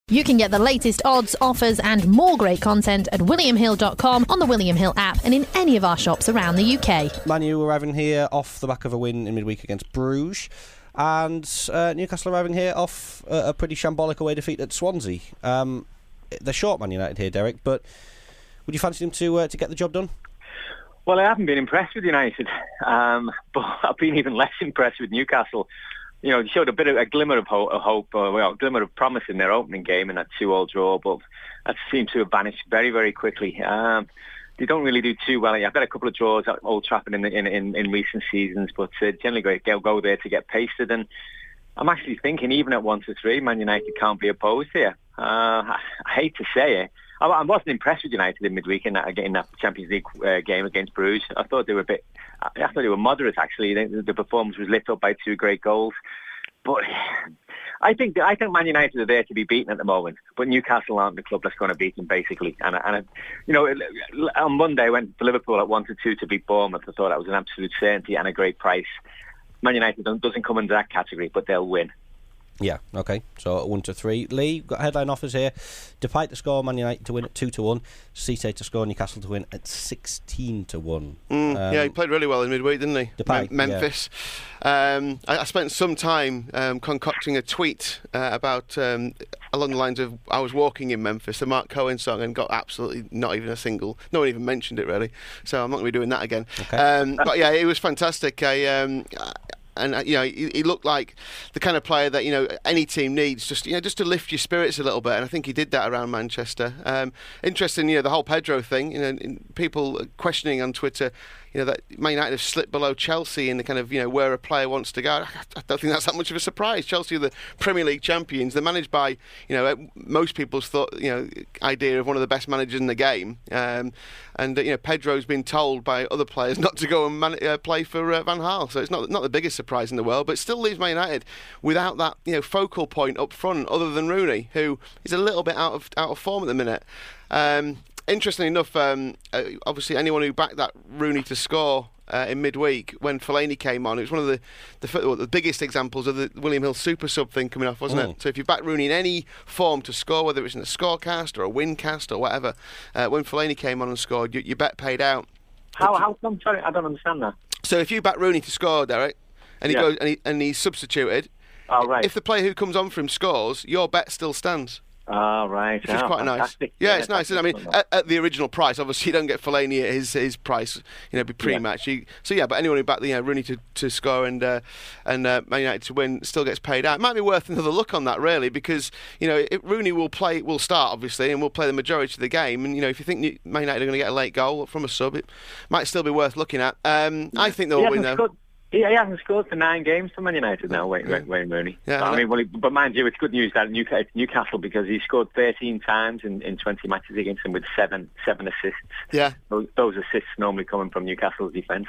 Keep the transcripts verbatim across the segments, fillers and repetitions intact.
You can get the latest odds, offers and more great content at william hill dot com, on the William Hill app and in any of our shops around the U K. Man U arriving here off the back of a win in midweek against Bruges, and uh, Newcastle arriving here off uh, a pretty shambolic away defeat at Swansea. Um, they're short Man United here, Derek, but would you fancy them to uh, to get the job done? Well, I haven't been impressed with United, um, but I've been even less impressed with Newcastle. You know, they showed a bit of a glimmer of hope, a hope or well, a glimmer of promise in their opening game in that two-all draw, but that seems to have vanished very, very quickly. Um, they don't really do too well. I've got a couple of draws at Old Trafford in, the, in, in in recent seasons, but uh, generally go, go go there to get pasted. And I'm actually thinking, even at one to three, Man United can't be opposed here. Uh, I, I hate to say it. I, I wasn't impressed with United in midweek in that, in that Champions League uh, game against Bruges. I thought they were a bit. I thought they were moderate, actually. The, the performance was lit up by two great goals. But I think I think Man United are there to be beaten at the moment. But Newcastle aren't the club that's going to beat them, basically. And, and you know, on Monday I went to Liverpool at one to two to beat Bournemouth. I thought that was an absolute certainty and a great price. Man United doesn't come into that category, but they'll win. Yeah, okay. So one to three. Lee, got headline offers here. Depay to score, Man United to win at two to one. Cisse to score, Newcastle to win at sixteen to one. Mm, um, yeah, he played really well in midweek, didn't he? Depay, Mem- Memphis. Yeah. Um, I, I spent some time um, concocting a tweet uh, about um, along the lines of I was walking in Memphis, the Mark Cohen song, and got absolutely not even a single. No one even mentioned it really. So I'm not going to be doing that again. Okay. Um, but yeah, it was fantastic. I. Um, I And uh, you know, he, he looked like the kind of player that you know any team needs, just you know, just to lift your spirits a little bit. And I think he did that around Manchester. Um, interesting, you know, the whole Pedro thing. You know, people questioning on Twitter, you know, that Man United have slipped below Chelsea in the kind of you know where a player wants to go. I don't think that's that much of a surprise. Chelsea are the Premier League champions. They're managed by you know most people's thought you know idea of one of the best managers in the game. Um, and uh, you know, Pedro's been told by other players not to go and man- uh, play for uh, Van Gaal. So it's not not the biggest surprise in the world, but still leaves Man United without that you know focal point up front, other than Rooney, who is a little bit out of out of form at the minute. Um, interestingly enough, um, uh, obviously anyone who backed that Rooney to score uh, in midweek when Fellaini came on, it was one of the the, well, the biggest examples of the William Hill super sub thing coming off, wasn't mm. it? So if you back Rooney in any form to score, whether it's in a scorecast or a wincast or whatever, uh, when Fellaini came on and scored, you, your bet paid out. How? How come? Sorry, I don't understand that. So if you back Rooney to score, Derek, and he yeah. goes and, he, and he's substituted. Oh, right. If the player who comes on for him scores, your bet still stands. Oh, right. Which is oh, quite fantastic. nice. Yeah, yeah it's nice. I mean, at, at the original price, obviously you don't get Fellaini at his his price, you know, be pre-match. Yeah. You, so yeah, but anyone who backed the you know, Rooney to, to score and uh, and uh, Man United to win still gets paid out. It might be worth another look on that, really, because you know it, Rooney will play, will start obviously, and will play the majority of the game. And you know, if you think Man United are going to get a late goal from a sub, it might still be worth looking at. Um, yeah. I think they'll win though. Scored. He, he hasn't scored for nine games for Man United now, Wayne, yeah. Wayne Rooney. Yeah, I mean, well, he, but mind you, it's good news that Newcastle, Newcastle because he scored thirteen times in, in twenty matches against them with seven seven assists. Yeah, those, those assists normally coming from Newcastle's defence.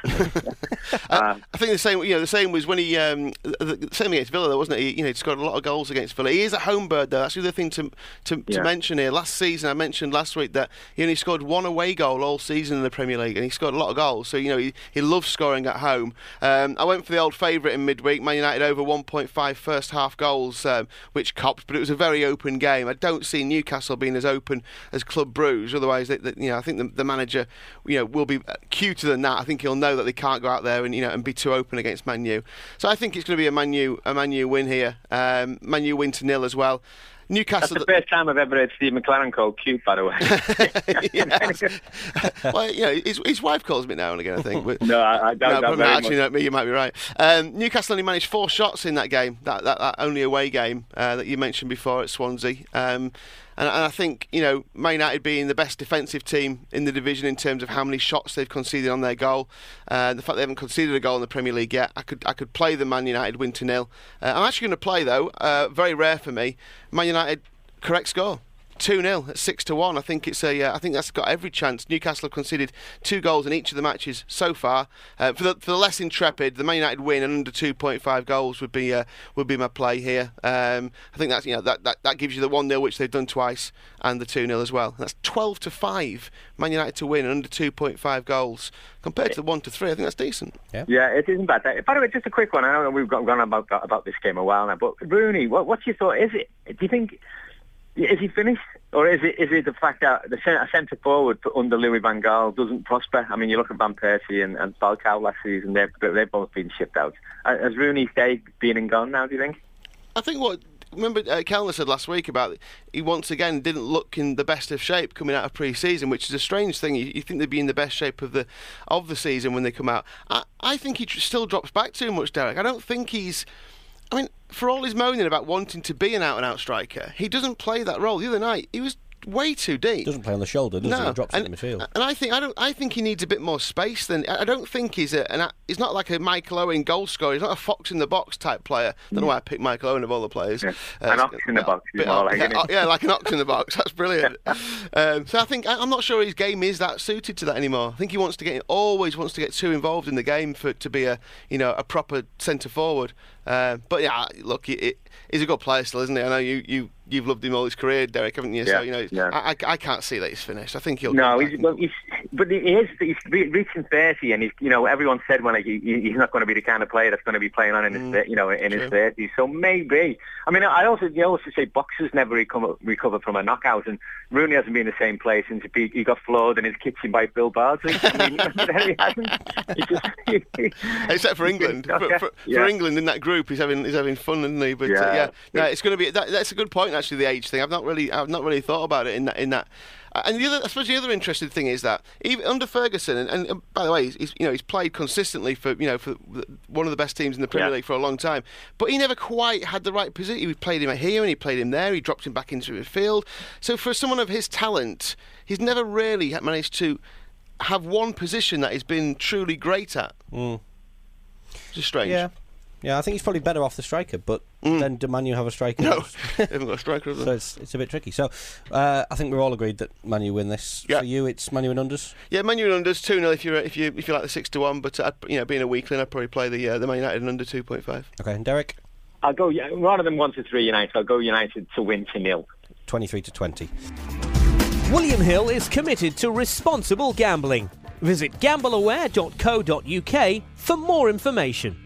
uh, I think the same. You know, the same was when he um, the same against Villa, though, wasn't it? He, you know, he scored a lot of goals against Villa. He is a home bird, though. That's the other thing to to, yeah. to mention here. Last season, I mentioned last week that he only scored one away goal all season in the Premier League, and he scored a lot of goals. So you know, he, he loves scoring at home. Um, I went for the old favourite in midweek, Man United over one point five first half goals, um, which copped, but it was a very open game. I don't see Newcastle being as open as Club Brugge. Otherwise, they, they, you know, I think the, the manager, you know, will be cuter than that. I think he'll know that they can't go out there and you know and be too open against Man U. So I think it's going to be a Man U a Man U win here. Um, Man U win to nil as well. Newcastle. That's the first time I've ever heard Steve McLaren called cute, by the way. Well, you know, his, his wife calls me now and again, I think. But no, I, I don't. No, no, actually, no, you might be right. Um, Newcastle only managed four shots in that game, that that, that only away game uh, that you mentioned before at Swansea. Um, And, and I think, you know, Man United being the best defensive team in the division in terms of how many shots they've conceded on their goal, uh, the fact they haven't conceded a goal in the Premier League yet, I could I could play the Man United win to nil. Uh, I'm actually going to play, though, uh, very rare for me, Man United correct score. two nil at six to one. I think it's a. Uh, I think that's got every chance. Newcastle have conceded two goals in each of the matches so far. Uh, for the for the less intrepid, the Man United win and under two point five goals would be uh, would be my play here. Um, I think that's you know that, that, that gives you the one nil which they've done twice and the two nil as well. That's twelve to five. Man United to win and under two point five goals compared to the one to three. I think that's decent. Yeah, yeah, it isn't bad. By the way, just a quick one. I know we've got gone about about this game a while now, but Rooney, what, what's your thought? Is it? Do you think? Is he finished? Or is it is it the fact that the centre, centre forward under Louis van Gaal doesn't prosper? I mean, you look at Van Persie and, and Falcao last season, they've, they've both been shipped out. Has Rooney's day been and gone now, do you think? I think what... Remember, uh, Kellner said last week about he once again didn't look in the best of shape coming out of pre-season, which is a strange thing. You, you think they'd be in the best shape of the of the season when they come out. I, I think he tr- still drops back too much, Derek. I don't think he's... I mean, for all his moaning about wanting to be an out-and-out striker, he doesn't play that role. The other night, he was way too deep. Doesn't play on the shoulder, does no. he? He drops and, in the midfield. And I think I don't. I think he needs a bit more space. Than I don't think he's a. An, he's not like a Michael Owen goal scorer. He's not a fox in the box type player. I don't know why I picked Michael Owen of all the players. Yeah. Uh, an ox in the box. Bit, more like, like, yeah, yeah, like an ox in the box. That's brilliant. um, so I think I, I'm not sure his game is that suited to that anymore. I think he wants to get always wants to get too involved in the game for to be a you know a proper centre forward. Uh, but yeah, look, it, it, he's a good player still, isn't he? I know you you. You've loved him all his career, Derek, haven't you? Yeah, so you know, yeah. I, I can't see that he's finished. I think he'll. No, he's, well, he's, but he is. He's reaching thirty, and he's. You know, everyone said when he, he's not going to be the kind of player that's going to be playing on in his, mm, you know, in true. his thirties. So maybe. I mean, I also you also say boxers never recover recover from a knockout, and Rooney hasn't been in the same place since he, he got floored in his kitchen by Bill Bardsley. I mean, he hasn't. He just, he, Except for England, for, for, for yeah. England in that group, he's having he's having fun, isn't he? But yeah, uh, yeah, no, it's going to be. That, that's a good point, actually. The age thing. I've not really, I've not really thought about it in that. In that. And the other, I suppose, the other interesting thing is that even under Ferguson, and, and, and by the way, he's, he's you know he's played consistently for you know for one of the best teams in the Premier yeah. League for a long time, but he never quite had the right position. He played him here and he played him there. He dropped him back into the field. So for someone of his talent, he's never really managed to have one position that he's been truly great at. Mm. Just strange. Yeah. Yeah, I think he's probably better off the striker, but mm. then do Man U have a striker? No, they haven't got a striker. So it's, it's a bit tricky. So uh, I think we're all agreed that Man U win this. Yeah. For you, it's Man U and unders? Yeah, Man U and unders, two nil if you if you if you like the six to one, but I'd, you know, being a weakling, I'd probably play the uh, the Man United and under two point five. Okay, and Derek? I'll go, rather than one to three United, I'll go United to win to nil. twenty-three to twenty. William Hill is committed to responsible gambling. Visit gamble aware dot co dot uk for more information.